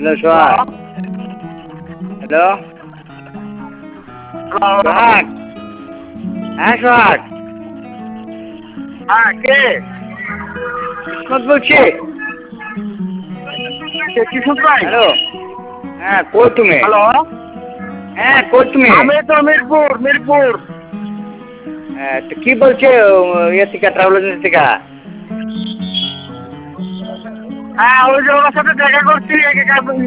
Hello সোহাগ। Hello সোহাগ। হ্যাঁ সোহাগ। হ্যাঁ, কে? কিসমত বলছি। কিশোর ভাই? হ্যালো। হ্যাঁ কই তুমি? হ্যালো, হ্যাঁ কই তুমি? আমি তো মিরপুর। হ্যাঁ তো কি বলছে ইয়ে থেকে ট্রাভেল এজেন্সি থেকে? হ্যাঁ, ওই যে ওর সাথে দেখা করছি